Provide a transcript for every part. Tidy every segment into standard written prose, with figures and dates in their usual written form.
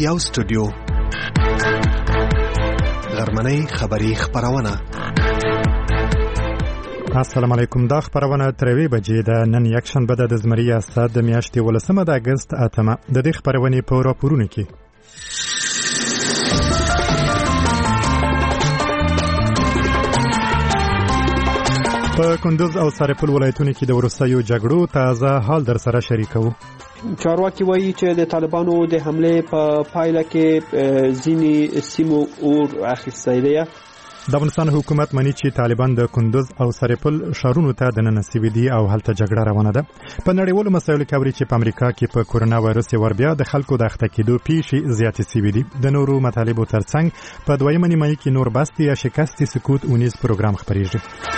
یو سټوډیو غرمنۍ خبری خبرونه. السلام علیکم. دا خبرونه تروي بجې د نن یکشنبه د زمری استاد د میاشتې 18 د اگست اتمه د دې خبرونه په راپورونه کې په کندوز او سرپل ولایتونو کې د وروستیو جګړو تازه حال در سره شریکو. چارواکي وایي چې د طالبانو د حمله په پایله کې ځینې سیمو اور اخیستی دی. د افغانستان حکومت مني چې طالبان د کندوز او سرپل ښارونو ته دننه سوي دي او هلته جګړه روانه ده. په نړیوالو مسایلو کې اوري چې په امریکا کې په کورونا وایرس ور بیا د خلکو د اخته کېدو پیښې زیاتې سوي دي. د نورو مطالبو ترڅنګ په دویمه نیمایي کې نور بستي یا شکستي سکوت اونیز پروګرام خبرېږي.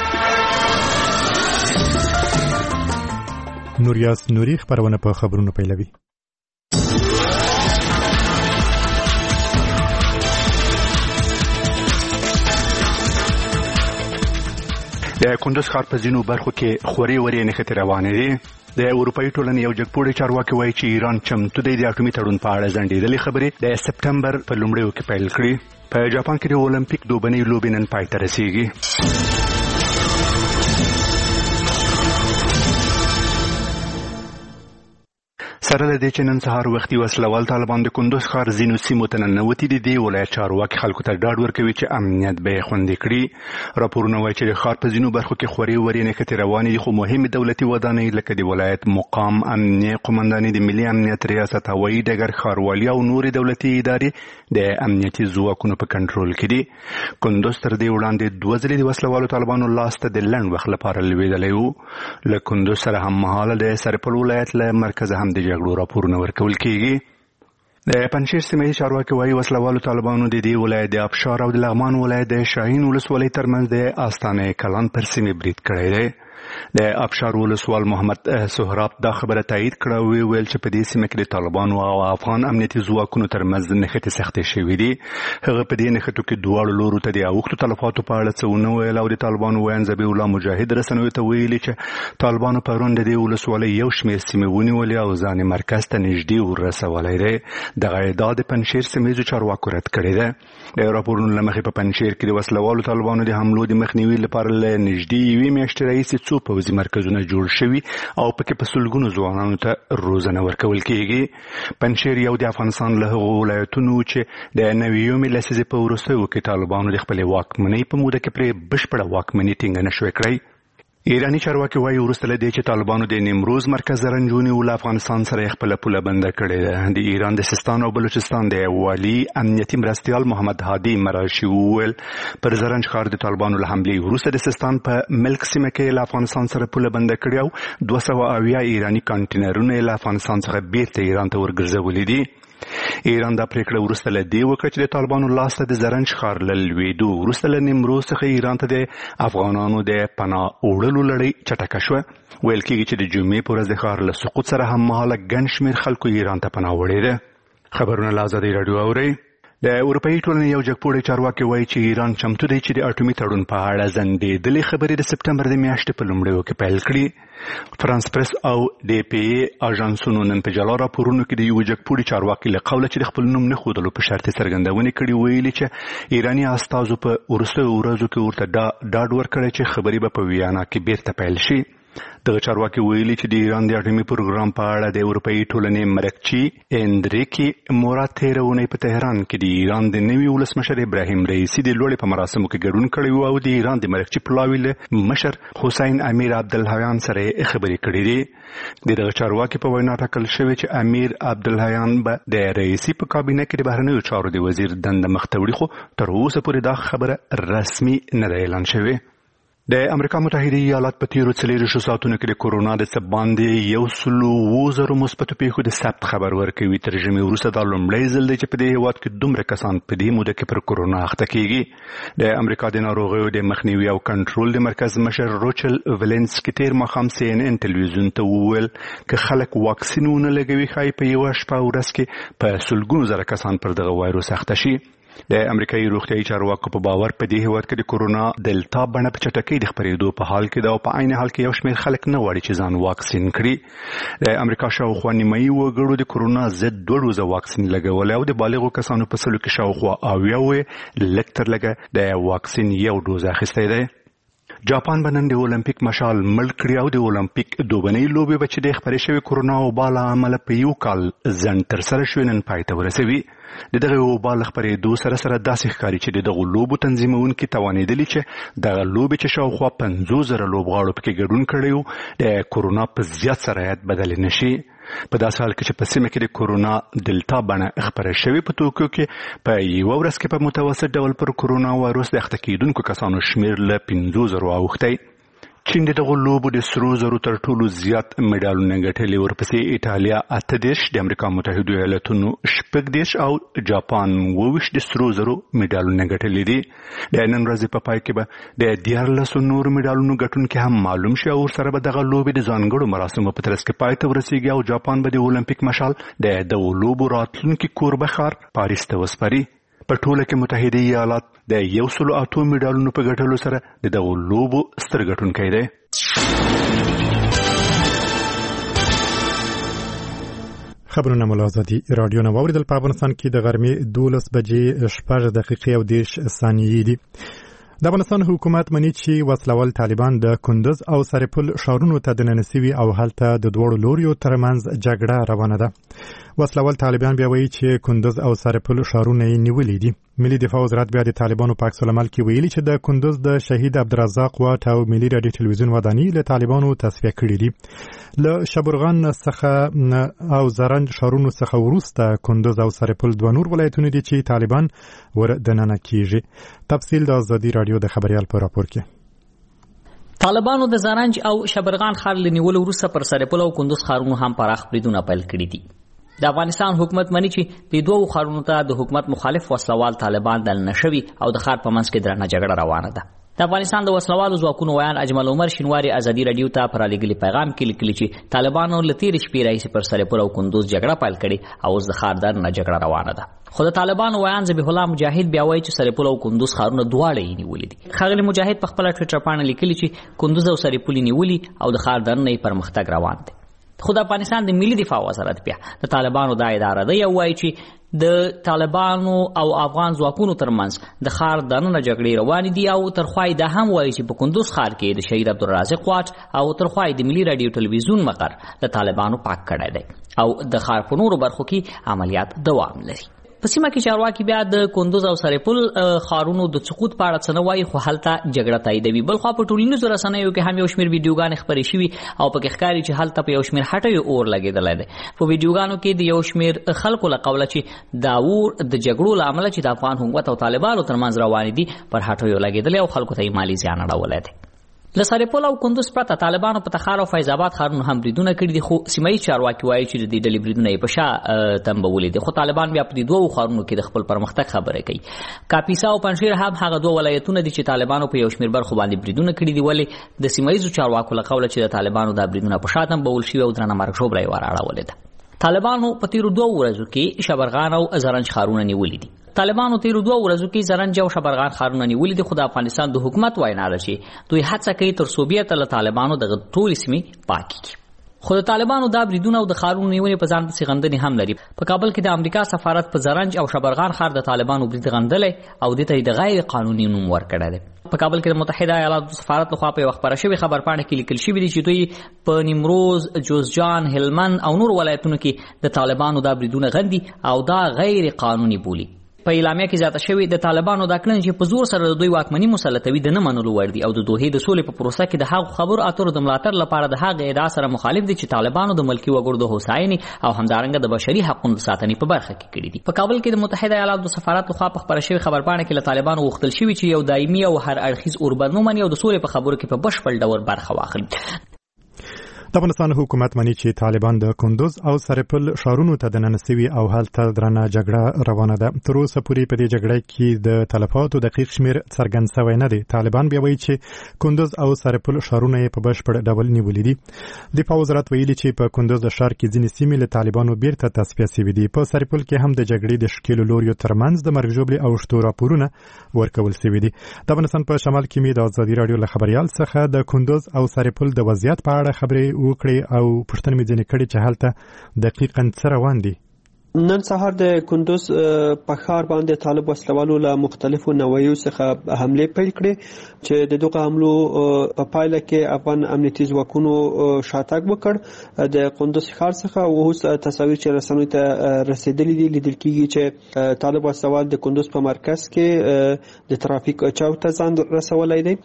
نوریاس نوری خبرونه په خبرونو پیلوي. د کندوز ښار په ځینو برخو کې خوري وري نښتې روانې دي. د اروپایي ټولنې یو جګپوړی چارواکي وایي چې ایران چمتو دی د اټومي تړون په اړه ځنډېدلې خبرې د سپټمبر په لومړیو کې پیل کړي. په جاپان کې د اولمپیک دوبنۍ لوبې نن پای ته رسیږي. سره له دې چې نن سهار وختي وسلوال طالبان د کندوز ښار ځینو سیمو ته ننوتي دي، د ولایت چارواکي خلکو ته ډاډ ورکوي چې امنیت به یې خوندي کړي. راپورونه وایي چې د ښار په ځینو برخو کې خوري وري نښتې روانې دي، خو مهمې دولتي ودانۍ لکه د ولایت مقام، امنیه قومندانۍ، د ملي امنیت ریاست، هوایي ډګر، ښاروالي او نورې دولتي ادارې د امنیتي ځواکونو په کنټرول کې دي. کندوز تر دې وړاندې 2 ځلې د وسلوالو طالبانو لاس ته د لنډ وخت لپاره لوېدلی و. له کندوز سره هممهاله د سرپل ولایت له مرکزه هم د جګړو راپورونه ورکول کېږي. د پنجشیر سیمه ییز چارواکي وایي وسلوالو طالبانو د دې ولایت د ابشار او د لغمان ولایت د شاهین ولسوالۍ ترمنځ د آستانه کلان پر سیمې برید کړی دی. د ابشار ولسوال محمد سهراب دا خبره تایید کړه او ویل چې په دې سیمه کې د طالبانو او افغان امنیتي ځواکونو ترمنځ نښتې سختې شوې دي. هغه په دې نښتو کې دواړو لورو ته د اوښتو تلفاتو په اړه څه ونه ویل او د طالبانو ویاند ذبیح الله مجاهد رسنیو ته ویلي چې طالبانو پرون د دې ولسوالۍ یو شمېر سیمې ونیولې او ځان یې مرکز ته نږدې ورسولی دی. دغه ادعا د پنجشیر سیمه ییزو چارواکو رد کړې ده. د راپورونو له مخې په پنجشیر کې د وسلوالو طالبانو د حملو د مخنیوي لپاره له نږدې یوې میاشتې راهیسې څو پوځي مرکزونه جوړ شوي او پکې په سلګونو ځوانانو ته روزنه ورکول کېږي. پنجشیر یو د افغانستان له هغو ولایتونو چې د نویمې لسیزې په وروستیو کې طالبانو د خپلې واکمنۍ په موده کې پرې بشپړه واکمني ټینګه نه شوې کړی. ایراني چارواکي وایي وروسته له دې چې طالبانو د نیمروز مرکز زرنج ونیو له افغانستان سره خپله پوله بنده کړې ده. د ایران د سیستان او بلوچستان د والي امنیتي مرستیال محمد هادي مراشي وویل پر زرنج ښار د طالبانو له حملې وروسته د سیستان په ملک سیمه کې له افغانستان سره پوله بنده کړې او 280 ایراني کانټینرونه له افغانستان څخه بیرته ایران ته ورګرځولي دي. ایران دا پریکړه وروسته له دې وکړه چې د طالبانو لاس ته د زرنج ښار له لوېدو وروسته له نیمروز څخه ایران ته د افغانانو د پناه وړلو لړۍ چټکه شوه. ویل کېږي چې د جمعې په ورځ د ښار له سقوط سره هممهاله ګڼ شمېر خلکو ایران ته پناه وړې ده. خبرونه له ازادۍ راډیو اورئ. د اروپایي ټولنې یو جګپوړی چارواکي وایي چې ایران چمتو دی چې د اټومي تړون په اړه ځنډېدلې خبرې د سپټمبر د میاشتې په لومړیو کې پیل کړي. فرانس پریس او ډي پي اي اژانسونو نن په جلا راپورونو کې د یو جګپوړي چارواکي له قوله چې د خپل نوم نه ښودلو په شرط څرګندونې کړي ویلي چې ایراني استازو په وروستیو ورځو کې ورته ډاډ ورکړی چې خبرې به په ویانا کې بیرته پیل شي. دغه چارواکي ویلي چې د ایران د اټومي پروګرام په اړه د اروپایي ټولنې مرکچي اندریکي مورات تېره اونۍ په تهران کې د ایران د نوي ولسمشر ابراهیم رئیسي د لوړې په مراسمو کې ګډون کړی و او د ایران د مرکچي پلاوي له مشر حسین امیر عبدالحیان سره خبرې کړې دي. دغه چارواکي په وینا ټاکل شوی چې امیر عبدالحیان به د رئیسي په کابینه کې د بهرنیو چارو د وزیر دنده مخ ته وړي، خو تر اوسه پورې دا خبره رسمي نه ده اعلان شوې. د امریکا متحده ایالات په تیرو 40 ساعتونو کې د کورونا د څه باندې 110,000 مثبتو پیښو د ثبت خبر ورکوي. تر ژمي وروسته دا لومړی ځل دی چې په دې هېواد کې دومره کسان په دې موده کې پر کورونا اخته کېږي. د امریکا د ناروغیو د مخنیوي او کنټرول د مرکز مشر روچل ویلنسکي تېر ماښام CNN ټلویزیون ته وویل که خلک واکسین ونه لګوي ښایي په یوه شپه ورځ کې په سلګونو زره کسان پر دغه وایروس اخته شي. د امریکایي روغتیايي چارواکو په باور په دې هیواد کې د کورونا دلتا بڼه په چټکۍ د خپرېدو په حال کې دا او په عین حال کې یو شمېر خلک نه غواړي چې ځان واکسین کړي. د امریکا شاوخوا نیمایي وګړو د کورونا ضد 2 ډوزه واکسین لګولې او د بالغو کسانو په سلو کې شاوخوا 80 لږ تر لږه د واکسین 1 ډوز اخیستی دی. جاپان بنن د اولمپیک مشال مړ کړی او د اولمپیک دوبنۍ لوبې به چې د خپرې شوې کورونا وبا له امله په یو کال ځنډ ترسره شوې نن پای ته ورسوي. د دغه وبا له خپرېدو سره داسې ښکاري چې د دغو لوبو تنظیمونکي توانېدلي چې دغه لوبې چې شاوخوا 50,000 لوبغاړو پکې ګډون کړی و د کورونا په زیات سرایت بدلې نه شي. په داسې حال کې چې په سیمه کې د کورونا دلتا بڼه خپره شوې په توکیو کې په یوه ورځ کې په متوسط ډول پر کورونا وایرس د اخته کېدونکو کسانو شمېر له 50,000 اوښتی. چین دغه لوبو د سرو زرو تر ټولو زیات مډالونه ګټلي، ورپسې ایټالیا 8 د امریکا متحده ایالاتونو 6 او جاپان 20 د سرو زرو مډالونه ګټلي دي. د نن ورځې په پای کې به د 14 نورو مډالونو ګټونکي هم معلوم شي او ورسره به دغه لوبې د ځانګړو مراسمو په ترڅ کې پای ته ورسیږي او جاپان به د اولمپیک مشال د دغو لوبو راتلونکي کوربه ښار پاریس ته وسپاري. په ټوله کې متحده ایالات د 108 مډالونو په ګټلو سره د دغو لوبو ستر ګټونکی دی. خبرونه مو له ازادي راډیو نه واوریدل. په افغانستان کې د غرمې 12 بجې 6 دقیقې او 10 ثانیې دي. د افغانستان حکومت مني چې وسلوال طالبان د کندوز او سرپل ښارونو ته دننه سوي او هلته د دوړو لوریو ترمنځ جګړه روانه ده. وسلوال طالبان بیا وایي چې کندوز او سرپل ښارونه یې نیولي دي. ملي دفاع وزارت بیا د طالبانو په عکس العمل کې ویلي چې د کندوز د شهید عبدالرزاق واټ او ملي رادیو تلویزیون ودانۍ له طالبانو تصفیه کړي دي. له شبرغان څخه او زرنج ښارونو څخه وروسته کندوز او سرپل دوه نور ولایتونه دي چې طالبان ور دننه کیږي. تفصیل د ازادي راډیو د خبريال په راپور کې. طالبانو د زرنج او شبرغان ښار لنیول وروسته پر سرپل او کندوز ښارونو هم پراخ بریدونه پیل کړي دي. د افغانستان حکومت مني چې د دوه ښارونو ته د حکومت مخالف وسلوال طالبان دننه شوي او د ښار په منځ کې درنه جګړه روانه ده. د افغانستان د وسلوالو ځواکونو ویان اجمل عمر شینواری ازادي راډیو ته پر لګلي پیغام کې لیکلي چې طالبانو له تېرې شپې راهیسې پر سرپل او کندوز جګړه پیل کړې او اوس د ښار درنه جګړه روانه ده. خو د طالبانو ویان ذبیح الله مجاهد بیا وایي چې سرپل او کندوز ښارونه دواړه یې نیولي دي. ښاغلي مجاهد په خپله ټویټر پاڼه لیکلي چې کندوز او سرپل یې نیولي او د ښار درنه یې پرمختګ روان دی. خو د افغانستان د ملي دفاع وزارت بیا د طالبانو دا اداره ده او وایي چې د طالبانو او افغان ځواکونو ترمنځ د ښار دننه جګړې روانې دي او ترخوای دا هم وایي چې په کندوز ښار کې د شهید عبدالرزاق واټ او ترخوای د ملي رادیو تلویزیون مقر د طالبانو پاک کړی دی او د ښار په نورو برخو کې عملیات دوام لري. په سیمه کې چارواکي بیا د کندوز او سرپل ښارونو د سقوط په اړه څه نه وایي خو هلته جګړه تاییدوي. بلخوا په ټولنیزو رسنیو کې هم یو شمېر ویډیوګانې خپرې شوي او پکې ښکاري چې هلته په یو شمېر هټیو اور لګېدلی دی. په ویډیوګانو کې د یو شمېر خلکو له قوله چې دا اور د جګړو له امله چې د افغان حکومت او طالبانو ترمنځ روانې دي پر هټیو لګېدلی او خلکو ته یې مالي زیان اړولی دی. له سرپل او کندوز پرته طالبانو په تخار او فیض آباد ښارونو هم بریدونه کړي دي خو سیمایي چارواکي وایي چې د دې ډلې بریدونه یې په شا تنبولي دي. خو طالبان بیا په دې دوو ښارونو کې د خپل پرمختګ خبرې کوي. کاپیسا او پنجشیر هم هغه دوه ولایتونه دي چې طالبانو په یو شمېر برخو باندې بریدونه کړي دي. ولې د سیمایي چارواکو له قوله چې د طالبانو دا بریدونه په شا تنبول شوي او درنه مرګ ژوبله یې وراړولې ده. طالبانو په تیرو 2 ورځو کې شبرغان او زرنج ښارونه نیولي دي. طالبانو تیرو 2 ورځو کې زرنج او شبرغان ښارونه نیولي دي خو د افغانستان د حکومت وینا ده چې دوی هڅه کوي تر څو بیرته له طالبانو دغه ټولې سیمې پاکې کړي. خو د طالبانو دا بریدونه او د ښارونو نیونې په ځان پسې غندنې هم لري. په کابل کې د امریکا سفارت په زرنج او شبرغان ښار د طالبانو برید غندلی او دې ته یې د غیر قانوني نوم ورکړی دی. په کابل کې د متحده ایالاتو سفارت لخوا په یوه خپره شوې خبرپاڼه کې لیکل شوي دي چې دوی په نیمروز، جوزجان، هلمند او نور ولایتونو کې د طالبانو دا بریدونه غندي او دا غیر قانوني بولي. په اعلامیه کې زیاته شوې د طالبانو دا کړنې چې په زور سره د دوی واکمني مسلطوي د نه منلو وړ دي او د دوحې د سولې په پروسه کې د هغو خبرو اترو د ملاتړ لپاره د هغې ادعا سره مخالف دي چې طالبانو د ملکي وګړو د هوساینې او همدارنګه د بشري حقونو د ساتنې په برخه کې کړي دي. په کابل کې د متحده ایالاتو سفارت لخوا په خپره شوې خبرپاڼه کې له طالبانو غوښتل شوي چې یو دایمي او هر اړخیز اوربند ومني او د سولې په خبرو کې په بشپړ ډول برخه واخلي. د افغانستان حکومت مني چې طالبان د کندوز او سرپل ښارونو ته دننه سوي او هلته درنه جګړه روانه ده. تر اوسه پورې په دې جګړه کې د تلفاتو دقیق شمیر څرګند شوی نه دی. طالبان بیا وایي چې کندوز او سرپل ښارونه یې په بشپړ ډول نیولي دي. دفاع وزارت ویلي چې په کندوز ښار کې ځینې سیمې له طالبانو بیرته تصفیه شوي دي. په سرپل کې هم د جګړې د ښکېلو لوریو ترمنځ د مرګ ژوبلې او شتو راپورونه ورکول شوي دي. د افغانستان په شمال کې مې د ازادي راډیو له خبریال څخه د کندوز او سرپل د وضعیت په اړه خبرې وکړې او پوښتنه مې ځینې کړې چې هلته دقیقاً څه روان دي. نن سهار د کندوز په ښار باندې طالب وسلوالو له مختلفو نوعیو څخه حمله پیل کړې چې د دغه حملو په پایله کې افغان امنیتي ځواکونو شاتګ وکړ د کندوز ښار څخه. او اوس تصاویر چې رسنیو ته رسیدلي دي لیدل کېږي چې طالب وسلوال د کندوز په مرکز کې د ترافیک چوک ته ځان رسولی دی.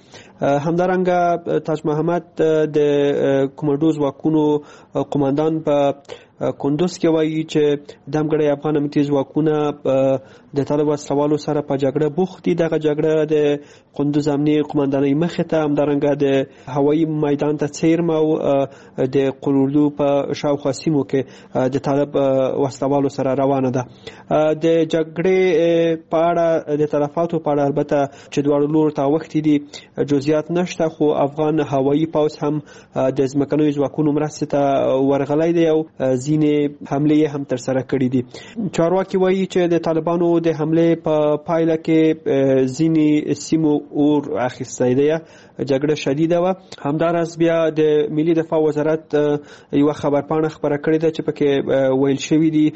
همدارنګه تاج محمد د کمانډو ځواکونو قوماندان په کندوز کې وایي چې دمګړی افغان امنیتي ځواکونه د طالب وسلوالو سره په جګړه بوخت دي. دغه جګړه د کندوز امنیتي قوماندانۍ مخې ته همدارنګه د هوایي میدان ته څیرمه او د قلولو په شاوخوا سیمو کې د طالب وسلوالو سره روانه ده. د جګړې په اړه د تلفاتو په اړه البته چې دواړو لورو ته اوښتي دي جزئیات نشته، خو افغان هوایي پوځ هم د ځمکنیو ځواکونو مرستې ته ورغلی دی او ځینې حملې هم تر سره کړې دي. چارواکي وایي چې د طالبانو د حملې په پایله کې ځینې سیمو اور اخیستی دی. جګړه شدیده وه. همداراز بیا د ملي دفاع وزارت یوه خبرپاڼه خپره کړې ده چې پکې ویل شوي دي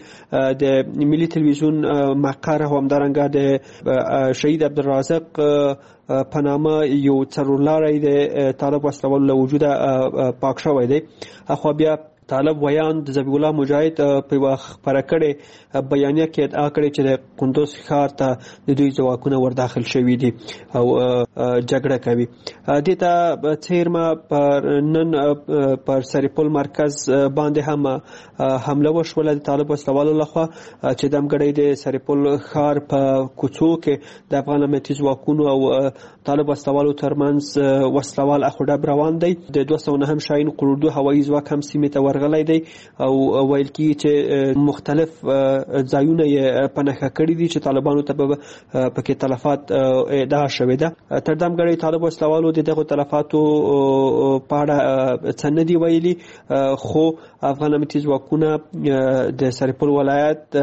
د ملي تلویزیون مقر او همدارنګه د شهید عبدالرازق په نامه یو څلورلاری د طالب وسلوالو له وجوده پاک شوی دی. اخوا بیا طالب ویان د ذبیح الله مجاهد په یوه خپره کړې بیانیه کې ادعا کړې چې د کندوز ښار ته د دوی ځواکونه ورداخل شوي دي او جګړه کوي. دې ته څیرمه نن پر سرپل مرکز باندې هم حمله وشوله د طالب وسلوالو لخوا چې دمګړی د سرپل ښار په کوڅو کې د افغان امنیتي ځواکونو او طالب وسلوالو ترمنځ وسلوال اخوډب روان دی. د 209 شاهین قروردو هوایي ځواک هم سیمې ته ورغلی دی او ویل کېږي چې مختلف ځایونه یې په نښه کړي دي چې طالبانو ته پکې تلفات ادعا شوې ده. تر دمګړی طالب وسلوالو د دغو تلفاتو په اړه څه نه دي ویلي، خو افغان امنیتي ځواکونه د سرپل ولایت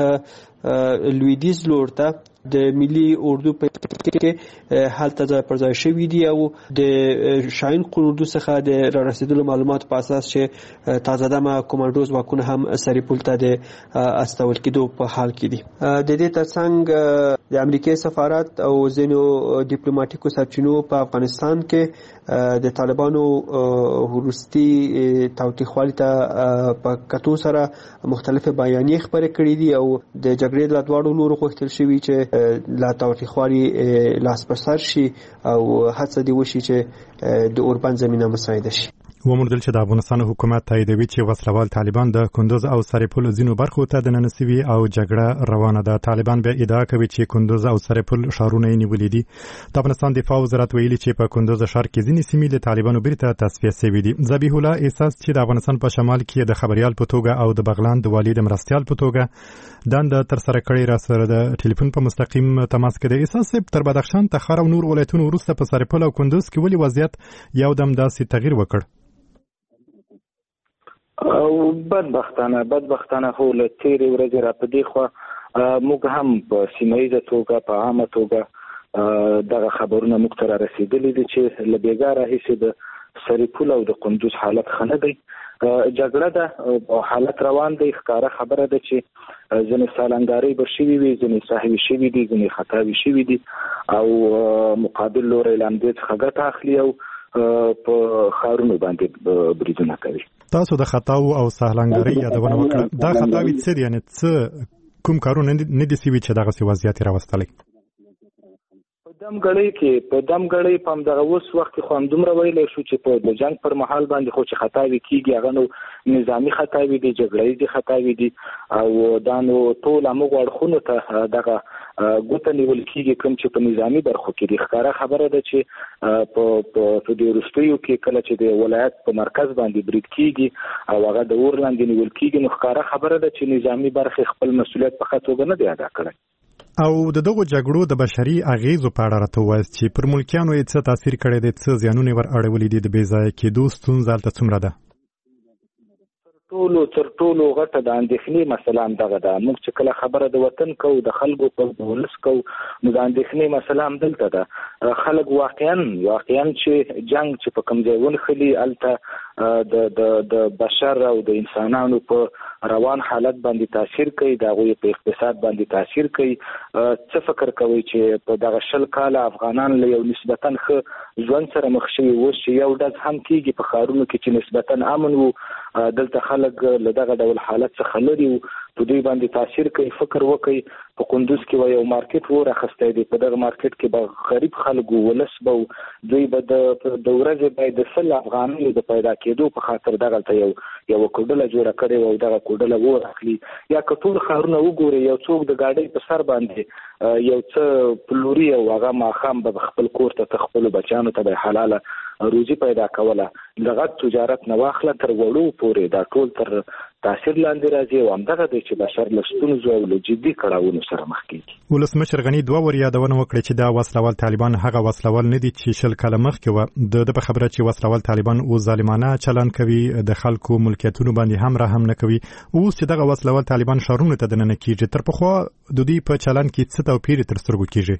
لویدیځ لور ته د ملي اردو په کې هلته ځای پر ځای شوي دي او د شاهین قروردو څخه د رارسېدلو معلوماتو په اساس چې تازه دمه کمانډو ځواکونه هم سرپل ته د استول کېدو په حال کې دي. د دې ترڅنګ د امریکای سفارت او ځینو ډیپلوماټیکو سرچینو په افغانستان کې د طالبانو وروستي تاوتریخوالي ته په کتو سره مختلفې بیانیې خپرې کړې دي او د جګړې له دواړو لورو غوښتل شوي چې لا تاوتریخوالي لاس پر سر شي او هڅه دې وشي چې د اوربند زمینه مساعده شي. وموندل چې د افغانستان حکومت تاییدوي چې وسلوال طالبان د کندوز او سرپل ځینو برخو ته دننه سوي او جګړه روانه ده. طالبان بیا ادعا کوي چې کندوز او سرپل ښارونه یې نیولي دي. د افغانستان دفاع وزارت ویلي چې په کندوز ښار کې ځینې سیمې د طالبانو بیرته تصفیه شوي دي. ذبیح الله احساس چې د افغانستان په شمال کې د خبریال په توګه او د بغلان د والي د مرستیال په توګه دنده تر سره کړې، را سره د ټلیفون په مستقیم تماس کې د احساس تر بدخشان تخار او نور ولایتونو وروسته په سرپل او کندوز کې ولې وضعیت یو دم داسې تغییر وکړ؟ او بدبختانه خو له تیرې ورځې را په دې خوا موږ هم په سیمهیزه توګه په عامه توګه دغه خبرونه موږ ته را رسېدلي دي چې له بېګا راهیسې د سرپل او د کندوز حالت ښه نه دی. جګړه ده او حالت روان دی. ښکاره خبره ده چې ځینې سالنګارۍ به شوي وي، ځینې ساحوي شوي دي، ځینې خطاوي شوي دي او مقابل لوری له همدې څخه ګټه اخلي او په ښارونو باندې بریدونه کوي. تاسو د خطاو او سالنګارۍ یادونه وکړه. دا خطاوي څه دي؟ یعنې څه کوم کارونه نه دي سوي چې دغسې وضعیت یې راوستلی؟ دا دمګړی په دغه اوس وخت خو هم دومره ویلی شو چې په د جنگ پر مهال باندې خو چې خطاوي کیږي هغه نو نظامی خطاوي دي، جګړې دي خطاوي دي، او دا نو ټول موږ اړخونو ته دغه ګوته نیول کیږي کوم چې په نظامی برخو کې د ښکارا خبره ده چې په دې وروستیو کې کله چې د ولایت په مرکز باندې برید کیږي او هغه د اور لاندې نیول کیږي نو ښکارا خبره ده چې نظامی برخه خپل مسؤلیت په ښه توګه نه دی ادا کړی. او دغه جګړو د بشري اغیزو په اړه راته وایي چې پر ملکیانو یې څه تاثیر کړی دی، څه زیانونه ور اړولې دي، د بې ځایه کېدو ستونزه هلته څومره ده؟ تر ټولو غټه د اندېښنې مسله همدغه ده. موږ چې کله خبره د وطن کوو، د خلکو په ولس کوو، نو د اندېښنې مسله هم دلته ده. خلک واقعا چې جنگ چې په کوم ځای ونښلي هلته د بشر او د انسانانو په روان حالت باندې تاثیر کوي، د هغوی په اقتصاد باندې تاثیر کوي. څه فکر کوي چې په دغه 20 کاله افغانان له یو نسبتا ښه ژوند سره مخ شوي، اوس چې یو ډز هم کېږي په ښارونو کې چې نسبتا امن وو، دلته خلک له دغه ډول حالت څخه لري وو، په دوی باندې تاثیر کوي. فکر وکړئ په کندوز کې یو مارکیټ راخستی دی، په دغه مارکیټ کې به غریب خلک ولس به دوی به د ورځې باید د 100 افغانیو د پیدا کېدو په خاطر دغلته یو کوډله جوړه کړې وه او دغه کوډله اور اخلي. یا که ټول ښارونه وګورئ، یو څوک د ګاډۍ په سر باندې یو څه پلوري او هغه ماښام به خپل کور ته خپلو بچیانو ته به حلاله روزي پیدا کوله. دغه تجارت نه واخله تر وړو پورې دا ټول تر تاثیر لاندې راځي او همدغه دی چې بشر له ستونزو او له جدي کړاوونو سره مخ کېږي. ولسمشر غني 2 ور یادونه وکړه چې دا وسلوال طالبان هغه وسلوال نه دي چې 20 کاله مخکې وه. د په خبره چې وسلوال طالبان او ظالمانه چلند کوي، د خلکو ملکیتونو باندې هم رحم نه کوي. اوس چې دغه وسلوال طالبان ښارونو ته دننه کېږي، تر پخوا د دوی په چلند کې څه توپیر تر سترګو کېږي؟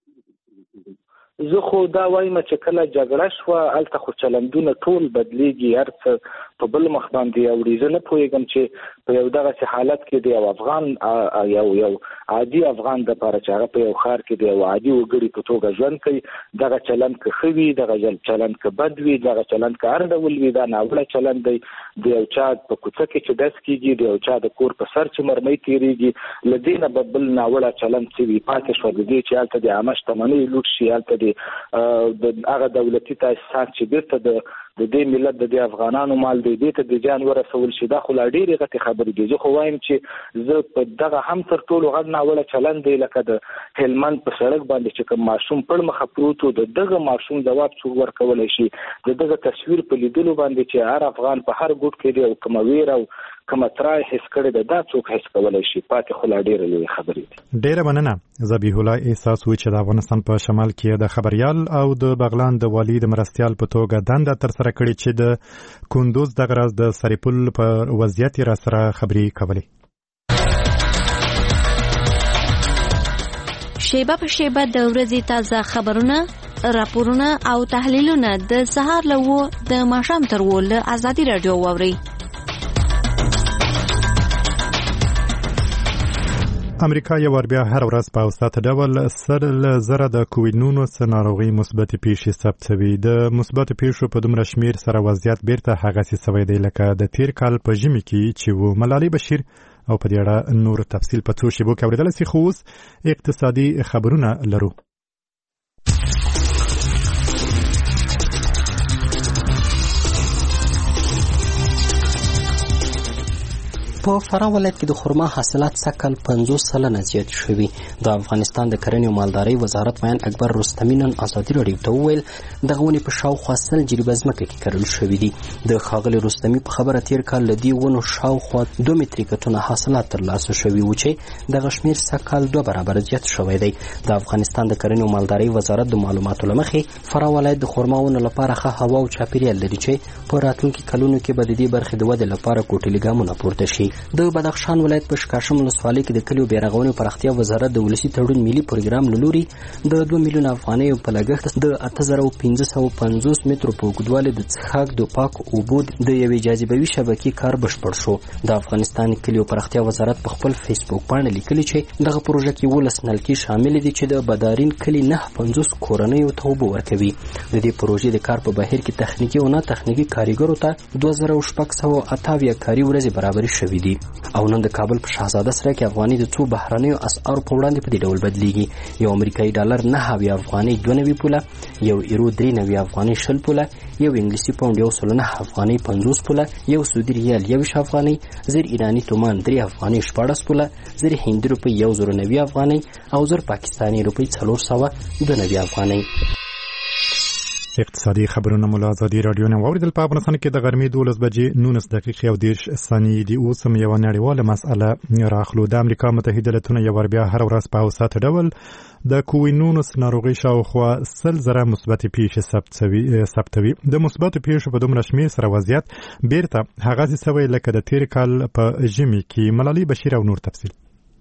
زه خو دا وایم چې کله جګړه شوه هلته خو چلندونه ټول بدلیږي، هر څه په بل مخ باندې اوړي. زه نه پوهېږم چې په یو دغسې حالت کې د یو افغان یو عادي افغان دپاره چې هغه په یو ښار کې د یو عادي وګړي په توګه ژوند کوي، دغه چلند که ښه وي، دغه چلند که بد وي، دغه چلند که هر ډول وي، دا ناوړه چلند دی. د یو چا په کوڅه کې چې ډز کېږي، د یو چا د کور په سر چې مرمۍ تېرېږي، له دې نه به بل ناوړه چلند څه وي پاتې شوه د دې چې هلته د عامه شتمنۍ لوټ شي، هلته د هغه دولتي تاسیسات چې بیرته د دې ملت د دې افغانانو مال دی دې ته د جان ورسول شي. دا خو لا ډېرې غټې خبرې دي. زه خو وایم چې زه په دغه هم تر ټولو غټ ناوړه چلند دی لکه د هلمند په سړک باندې چې کوم ماشوم پړ مخه پروت و، د دغه ماشوم ځواب څوک ورکولی شي؟ د دغه تصویر په لیدلو باندې چې هر افغان په هر ګوټ کې دی او کومه ویره او کومه ترای حس کړې ده، دا څوک حس کولی شي؟ پاتې خو لا ډېرې لویې خبرې دي. ډېره مننه. ذبیح الله احساس وی چې د افغانستان په شمال کې د خبریال او د بغلان د والي د مرستیال په توګه دنده ترسره کړې چې د کندوز دغه راز د سرپل په وضعیت را سره خبرې کولې. شیبه په شیبه د ورځې تازه خبرونه، راپورونه او تحلیلونه د سهار له 9 د ماښام تر 10 له ازادي رادیو واورئ. امریکا یو ور بیا هر ورځ په اوسط ډول 100,000 د کووید-19 ناروغي مثبت پیښې ثبتوي. د مثبت پیښو په دومره شمیر سره وضعیت بیرته هغسې سوی دی لکه د تیر کال په ژمي کې چې و. ملالۍ بشیر او په دې اړه نور تفصیل په څو شیبو کې اورېدلی سي، خو اوس اقتصادي خبرونه لرو. په فراه ولایت کې د خرما حاصلات سږ کال 50% زیات شوي. د افغانستان د کرنې او مالدارۍ وزارت مین اکبر رستمي نن ازادي راډیو ته وویل دغه ونې په شاوخوا 100 جریبه ځمکه کې کرل شوي دي. د ښاغلي رستمي په خبره تیر کال له دې ونو شاوخوا 2 متریکه ټنه حاصلات ترلاسه شوي وو چې دغه شمېر سږ کال 2 برابره زیات شوی دی. د افغانستان د کرنې او مالدارۍ وزارت د معلوماتو له مخې فراه ولایت د خرما ونو لپاره ښه هوا او چاپیریال لري چې په راتلونکي کلونو کې به د دې برخې د ودې لپاره کوټلي ګامونه پورته شي. د بدخشان ولایت په شکاشم ولسوالۍ کې د کلیو بیرغونې پراختیا وزارت د ولسي تړون ملي پروګرام له لوري د 2 میلیونه افغانیو په لګښت د 8550 مترو په اوږدوالي د څښاک د پاکو اوبو د یوې جاذبوي شبکې کار بشپړ شو. د افغانستان کلیو پراختیا وزارت په خپل فیسبوک باندې لیکلي چې دغه پروژه کې 12 نلکې شامل دي چې د بدارین کلي 950 کورنیو ته اوبه ورکوي. د دې پروژې د کار په بهیر کې تخنیکي او نه تخنیکي کارګرو ته 2678 کاري ورځې برابرې شوې دي. دي او نن د کابل په شاهزاده سره کې افغاني د څو بهرنیو اسعارو په وړاندې په دې ډول بدلیږي. یو امریکایي ډالر 9 افغاني 2 پوله، یو یورو 3 افغاني 20 پوله، یو انګلیسي پاوند 109 افغاني 50 پوله، یو سعودي ریال 1 افغاني، زر ایرانی تومان 3 افغاني 14 پوله، زر هندي روپی 190 افغاني او زر پاکستانی روپی 492 افغاني. اقتصادي خبرونه مولا ازادي رادیو نه واوریدل. په افغانستان کې د غرمې 12 بجې 19 دقیقې او 10 ثانیې دی. اوس هم یو نړیواله مسأله راخلو. د امریکا متحده ایالتونو یو بیا هر ورځ په اوسط ډول د کووینونس ناروغي شاوخوا 100,000 مثبت پیښې ثبتوي. د مثبت پیښو په دومره شمېر سره وضعیت بیرته هغه څه وی لکه د تیر کال په ژمي کې. ملالي بشیر او نور تفصیل.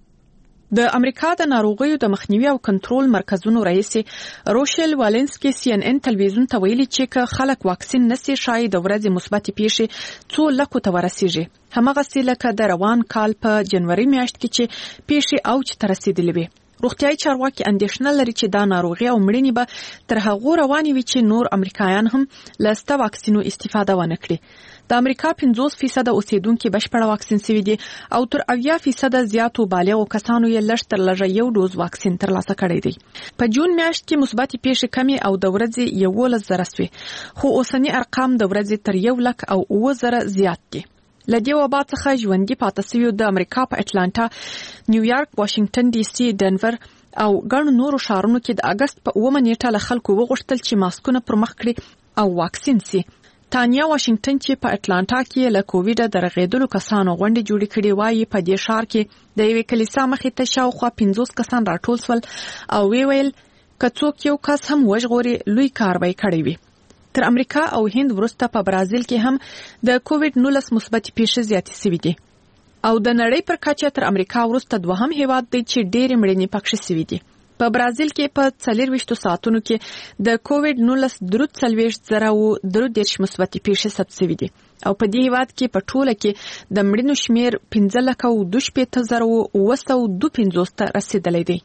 د امریکا د ناروغیو د مخنیوي او کنټرول مرکزونو رئیس روشل والنسکي CNN تلویزیون ته ویلي چې که خلک واکسین نشي شاید د ورځې مثبت پیښې 2 لکو ته ورسیږي. همغه لکه د روان کال په جنوري میاشت کې چې پیښې اوج ته رسیدلې وي. روغتیايي چارواکي اندېښنه لري چې دا ناروغي او مړینې به تر هغو روانې وي چې نور امریکایان هم له سته واکسینو استفاده ونه کړي. د امریکا 50% اوسیدونکو بشپړ واکسین شوي دي او تر 80% زیاتو بالغو کسانو یې لږ تر لږه یو ډوز واکسین ترلاسه کړی دی. په جون میاشت کې مثبت پیښې کمې او د ورځې 11,000 شوې، خو اوسنی ارقام د ورځې تر 1 لک او 9,000 زیات دي. لدی وبا څخه ژوندۍ پاتې شوي د امریکا په اټلانټا، نیویارک، واشنگټن ډي سي، ډنور او ګڼو نورو ښارونو کې د اگست په 9 نیټه له خلکو وغوښتل چې ماسکونه پر مخ کړي او واکسین شي. تانیا واشنگټن چې په اټلانټا کې له کووډ د رغېدلو کسانو غونډې جوړې کړې وایي په دې ښار کې د یوې کلیسا مخې ته شاوخوا 50 کسان راټول شول او ویل که څوک یو کس هم وژغوري لوی کاروایی کړی وي. تر امریکا او هند وروسته په برازیل کې هم د کووډ-19 مثبت پیښې زیاتې شوې دي او د نړۍ پر کچه تر امریکا وروسته دوهم هیواد دی چې ډېرې مړینې پکښې شوې دي. په برازیل کې په 24 ساعتونو کې د کووډ-19 3,000 مثبت پیښې ثبت شوې دي او په دې هیواد کې په ټوله کې د مړینو شمیر 15,252 ته رسیدلی دی.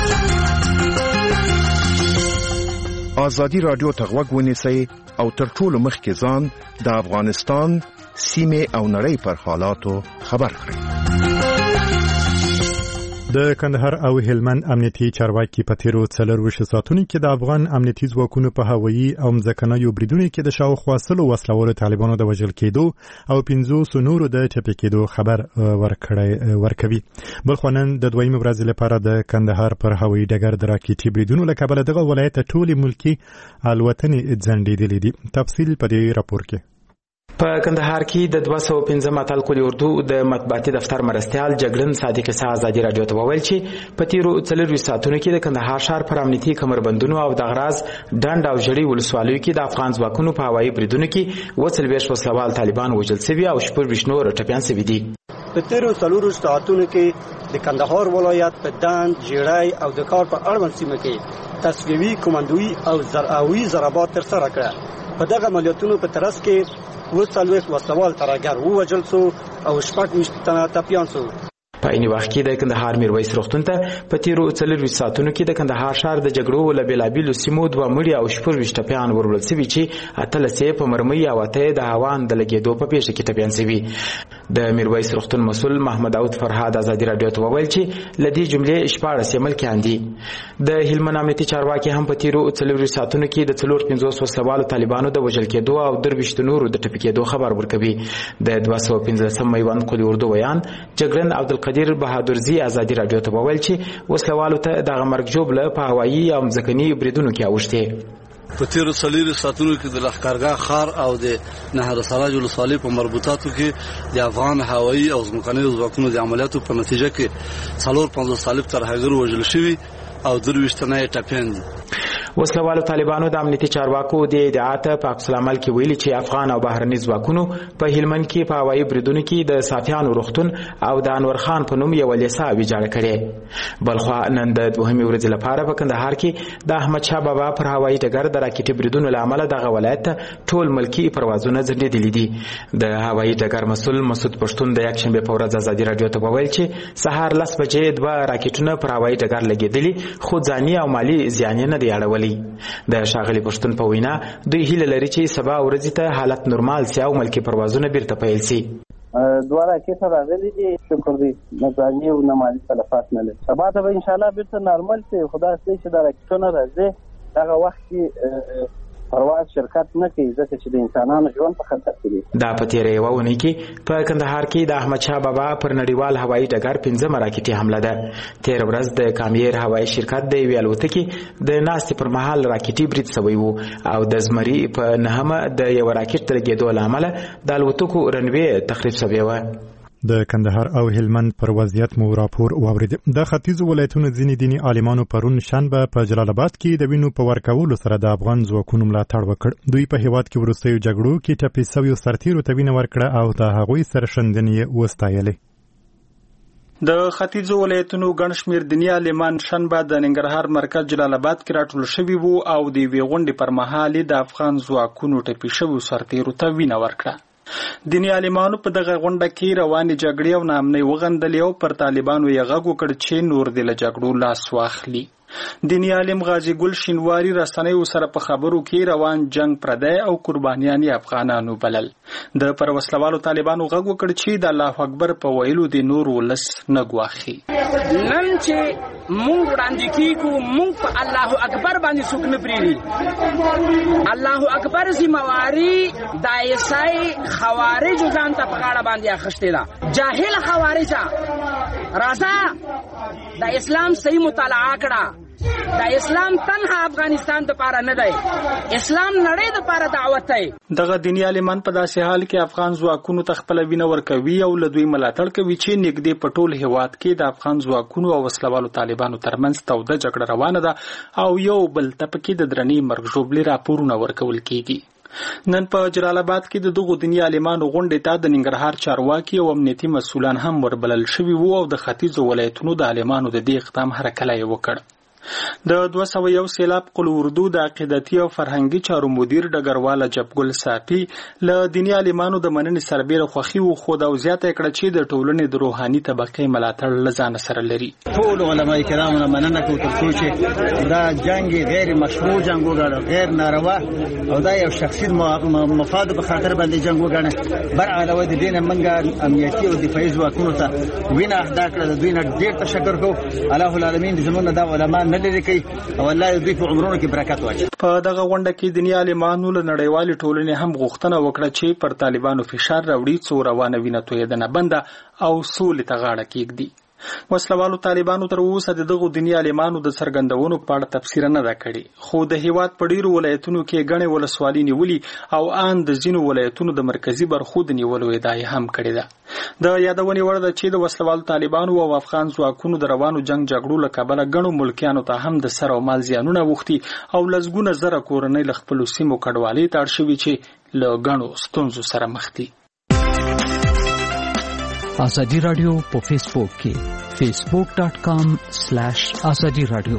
ازادي رادیو ته غوږ ونیسئ او تر ټولو مخکې ځان د افغانستان سیمه او نړۍ پر حالاتو خبر کړئ. د کندهار او هلمند امنیتي چارواکي په تیرو 24 ساعتونو کې د افغان امنیتي ځواکونو په هوایي او ځمکنیو بریدونو کې د شاوخوا 100 وسلوالو طالبانو د وژل کېدو او 500 نورو د ټپي کېدو خبر ورکوي. بلخوانن د دویمه ورځې لپاره د کندهار پر هوایي ډګر د راکېټي بریدونو له کبله دغه ولایت ټولې ملکي الوتنې ځنډېدلې دي. تفصیل په دې راپور کې. په کندهار کې د 215 اتل کلی اردو د مطبوعاتي دفتر مرستيال جګړن صادق سا ازادي رادیو ته وویل چې په تیرو 24 ساعتونو کې د کندهار ښار پر امنیتي کمربندونو او د غراز ډنډ او جړی ولسوالیو کې د افغان ځواکونو په هوایي بریدونو کې وڅلويش وسلوال طالبان وژل شوي او شپږ نور ټپيان شوي دي. په تیرو 24 ساعتونو کې د کندهار ولایت په ډنډ، جړی او د کار په اړوند سیمه کې تصفیوي، کمانډوي او زرعوي ضربات ترسره کړه. په دغه عملیاتونو په ترڅ کې وسلويش وسوال ترګر ووجل سو او شپږ تنه ټپيان سو. په عین وخت کې د کندهار میرویس روغتون ته په تیرو 24 ساعتونو کې د کندهار ښار د جګړو له بیلابیلو سیمو 2 مړي او شپږ ټپيان ورول شوي چې اتلسه په مرمۍ او ته د هوان د لګېدو په پیښه کې ټپيان شوي. د میرویس روغتون مسؤل محمد داود فرهاد ازادي رادیو ته وویل چې لدی جملې 14 ملکیان دي. د هلمند امنیتي چارواکي هم په تیرو 24 ساعتونو کې د 450 وسلوالو طالبانو د وژل کېدو او 23 نورو د ټپي کېدو خبر ورکوي. د 215 میوند کلی اردو ویان جګړن عبدالقدیر بهادرزی ازادي رادیو ته وویل چې وسلوالو ته د مرګ جوړه په هوایي او ځمکني بریدونو کې اوښته. په تیرو 24 ساعتونو کې د لښکرګاه ښار او د نهر سراج ولسوالۍ په مربوطاتو کې د افغان هوایي او ځمکني ځواکونو د عملیاتو په نتیجه کې 450 طالب ترهګر وژل شوي او 23 تنه ټپيان دي. وسلوالو طالبانو د امنیتي چارواکو د ادعات په عکس العمل کې ویلي چې افغان او بهرني ځواکونو په هلمند کې په هوایي بریدونو کې د صافیانو روغتون او د انور خان په نوم یو لیسا ویجاړه کړې. بلخو نن د دوهمې ورځې لپاره په کندهار کې د احمد شاه بابا پر هوایي ډګر د راکېټي بریدونو له امله دغه ولایت ټول ملکي پروازونه ځنډېدلي دي. د هوایي ډګر مسؤل مسعود پښتون د یکشنبه په ورځ ازادي رادیو ته وویل چې سهار 10 بجې 2 راکېټونه پر هوایي ډګر لګېدلي خو ځاني او مالی زیان نه دی اړولي. د شاغلي پښتون په وینا دوی هیله لري چې سبا ورځې ته حالت نورمال شي او ملکي پروازونه بیرته پیل شي. دوه راکټ راغلي دي شکر دی نظامي او نمالي تلفات نه لري سبا ته ان شاء الله بیرته نارمل شي خدای سي چې دا راکټونه راځي هغه وخت کې پرواز شرکت نه کوي ځکه چې د انسانانو ژوند په خطر کې دی. دا په تیرې وونه کې په کندهار کې د احمد شاه بابا پر نړیوال هوایي ډګر 15 راکټي حمله ده. تیر ورځ د کامیر هوایي شرکت د ویل وتکي د ناستې پر مهال راکټي برید شوی وو او د زمري په نهمه د یو راکټ ترګېدو لامل د الوتکو رنوي تخریب شوی و. د کندهار او هلمند پر وضعیت مو راپور واورید. د ختیځو ولایتونو ځینې دیني عالمانو پرون شنبه په جلال آباد کې د وینو په ورکولو سره د افغان ځواکونو ملاتړ وکړ. دوی په هیواد کې وروستیو جګړو کې ټپي شویو سرتیرو ته وینه ورکړه او د هغوی سرښندنې وستایلې. د ختیځو ولایتونو ګڼ شمېر دیني عالمان شنبه د ننګرهار مرکز جلال آباد کې راټول شوي وو او د یوې غونډې پر مهال د افغان ځواکونو ټپي شویو سرتیرو ته وینه ورکړه. دیني عالمانو په دغه غونډه کې روانې جګړې او ناامنۍ وغندلې او پر طالبانو یې غږ وکړ چې نور دې له جګړو لاس واخلي. دیني عالم غازی ګل شینواری رسنیو سره په خبرو کې روان جنگ پردی او قربانیان افغانانو بلل. د پر وسلوالو طالبانو غږ وکړ چې د الله اکبر په ویلو د نور ولس نه ګواخي. نن چې مونږ وړاندې کیږو مونږ په الله اکبر باندې څوک نه پریږدي. الله اکبر ذمہواری د عیسائی خوارجو ځان ته په غاړه باندې اخیستې ده. جاهل خوارجه راځه د اسلام صحیح مطالعه کړه. د اسلام تنها افغانستان د پاره نه دی، اسلام نړۍ د پاره دعوت دی. دغه دیني عالمان په داسې حال کې افغان ځواکونو ته خپل وینه ورکوي او له دوی ملاتړ کوي چې نږدې په ټول هیواد کې د افغان ځواکونو او وسلوالو طالبانو ترمنځ توده جګړه روانه ده او یو بل ته پکې د درنې مرګ ژوبلې راپورونه ورکول کیږي. نن په جلال آباد کې د دغو دیني عالمانو غونډې ته د ننګرهار چارواکي او امنیتي مسؤلان هم وربلل شوي وو او د ختیځو ولایتونو د عالمانو د دې اقدام هرکلی یې وکړ. د 201 سیلاب قل اردو د عقیدتي او فرهنګي چارو مدیر ډګرواله جبګل صافي له دیني عالمانو د مننې سربېره خوښي وښوده او زیاته کړه چې د ټولنې د روحاني طبقې ملاتړ له ځانه سره لري. ټول علماء کرامو نه مننه کوو ترڅو چې دا جنګ غیر مشروع جنګ وګڼو، غیر ناروا او دا یو شخصي مفاد په خاطر باندې جنګ وګڼو. بر علاوه د دې نه موږ امنیتي او دفاعي ځواکونو ته وینه اهدا کړه. د دوی نه ډېر تشکر کوو. الله العالمین دې زموږ د علماء نه لري کوي او الله دې په عمرونو کې برکت واچوي. په دغه غونډه کې دیني عالمانو له نړیوالې ټولنې هم غوښتنه وکړه چې پر طالبانو فشار راوړي څو روانه وینه تویېدنه بنده او سولې ته غاړه کېږدي. وسلوالو طالبانو تر اوسه دغه دیني عالمانو د څرګندونو په اړه تفسیر نه ده کړې، خو د هیواد په ډیرو ولایتونو کې ګڼې ولسوالۍ نیولي او ان د ځینو ولایتونو د مرکزی برخو د نیولو ادعا هم کړې ده. د یادونې وړ ده چې د وسلوالو طالبانو او افغان ځواکونو د روانو جنگ جګړو له کبله ګڼو ملکیانو ته هم د سر او مال زیانونه اوښتي او لسګونه زره کورنۍ له خپلو سیمو کډوالۍ ته اړ شوي چې له ګڼو ستونزو سره مخ دي. ازادي رادیو په فیسبوک کې facebook.com/ازادي رادیو.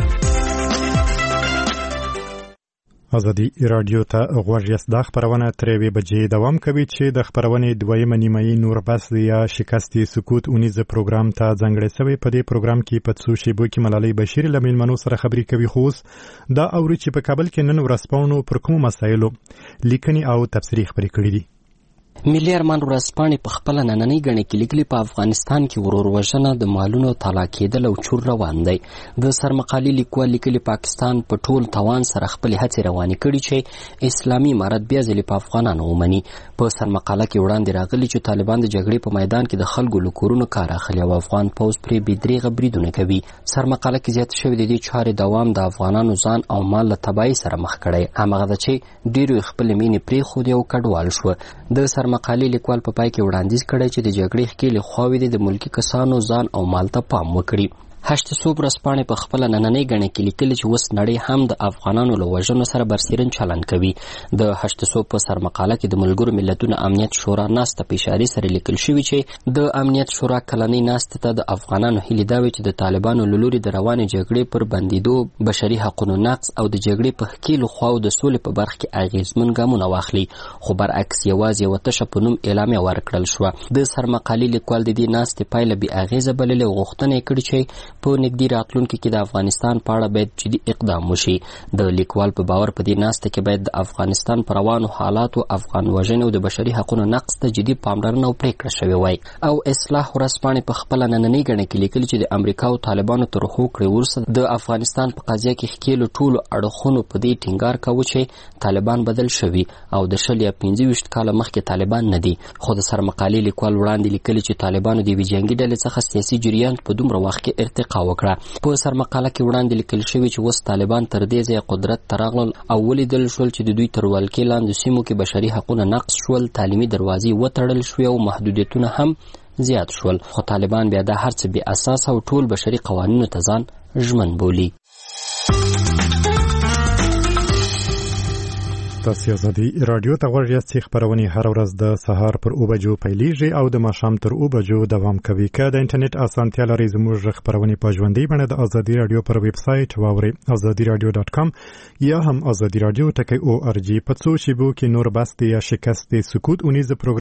ازادي رادیو ته غوږ یاست. دا خبرونه تر 1 بجې دوام کوي چې د خبرونې دویمه نیمایي نور بس یا شکستي سکوت اونیزه پروګرام ته ځانګړی شوی. په دې پروګرام کې په څو شیبو کې ملالۍ بشیر له میلمنو سره خبرې کوي. خو دا اوري چې په کابل کې نن ورځپاڼو پر کومو مسایلو لیکنې او تبصرې خبرې کړې دي. ملي ارمان ورځپاڼې په خپله نننۍ ګڼې کې لیکلي په افغانستان کې ورور وژنه د مالونو تالا کېدل او چور روان دی. د سرمقالې لیکوال لیکلي پاکستان په ټول توان سره خپلې هڅې روانې کړي چې اسلامي امارت بیا ځلې په افغانانو ومني. په سرمقاله کې وړاندې راغلي چې طالبان د جګړې په میدان کې د خلکو له کورونو کار اخلي او افغان پوځ پرې بېدریغه بریدونه کوي. سرمقاله کې زیاته شوې د دې چارې دوام د افغانانو ځان او مال له تباهۍ سره مخ کړی. هماغه ده چې ډېرو یې خپلې مینې پرېښودې او کډوال شوه. د مقالې لیکوال په پای کې وړاندیز کړی چې د جګړې ښکېلې خواوې د ملکي کسانو ځان او مال ته پام وکړي. هشت صوب ورځپاڼې په خپله نننۍ ګڼې کې لیکلي چې اوس نړۍ هم د افغانانو له وژنو سره برسیرن چلن کوي. د هشت صوب په سرمقاله کې د ملګرو ملتونو امنیت شورا ناسته په اشارې سره لیکل شوي چې د امنیت شورا کلنۍ ناستې ته د افغانانو هیلې دا وې چې د طالبانو له لوري د روانې جګړې پر بندېدو، بشري حقونو نقض او د جګړې په ښکېلو خواو د سولې په برخه کې اغېزمن ګامونه واخلي. خو برعکس یوازې یوه تشه په نوم اعلامیه ورکړل شوه. د سرمقالې لیکوال د دې ناستې پایله بې اغېزه بللې او غوښتنه یې کړې چې په نږدې راتلونکي کې د افغانستان په اړه باید جدي اقدام وشي. د لیکوال په باور په دې ناسته کې باید د افغانستان پر روانو حالاتو، افغان وژنې او د بشري حقوقو نقض ته جدي پاملرنه او پریکړه شوې وای. او اصلاح ورځپاڼې په خپله نننۍ ګڼه کې لیکلي چې د امریکا او طالبانو تر هو کړې وروسته د افغانستان په قضیه کې ښکېلو ټولو اړخونو په دې ټینګار کاوه چې طالبان بدل شوي او د 20 یا 25 کاله مخکې طالبان نه دي. خو د سرمقالې لیکوال وړاندې لیکلي چې طالبانو د یوې جنګي ډلې څخه سیاسي جریان په دومره وخت کې ارتقا وکړه. په سرمقاله کې وړاندې لیکل شوي چې اوس طالبان تر دې ځایه قدرت ته راغلل او ولیدل شول چې د دوی تر ولکې لاندې سیمو کې بشري حقونه نقض شول، تعلیمي دروازې وتړل شوې او محدودیتونه هم زیات شول. خو طالبان بیا دا هر څه بې اساسه او ټول بشري قوانینو ته ځان ژمن بولي. تاسو ازادي رادیو ته غوږ یاست چې خبرونه هر ورځ د سهار پر 9 بجو پیلیږي او د ماښام تر 9 بجو دوام کوي. که د انټرنیټ اسانتیا لرئ زموږ خبرونه په ژوندۍ بڼه د ازادي رادیو پر ویب سټ واورئ azadiradio.com یا هم azadiradio.org. په څو شیبو کې نور بس یا شکست سکوت اونیز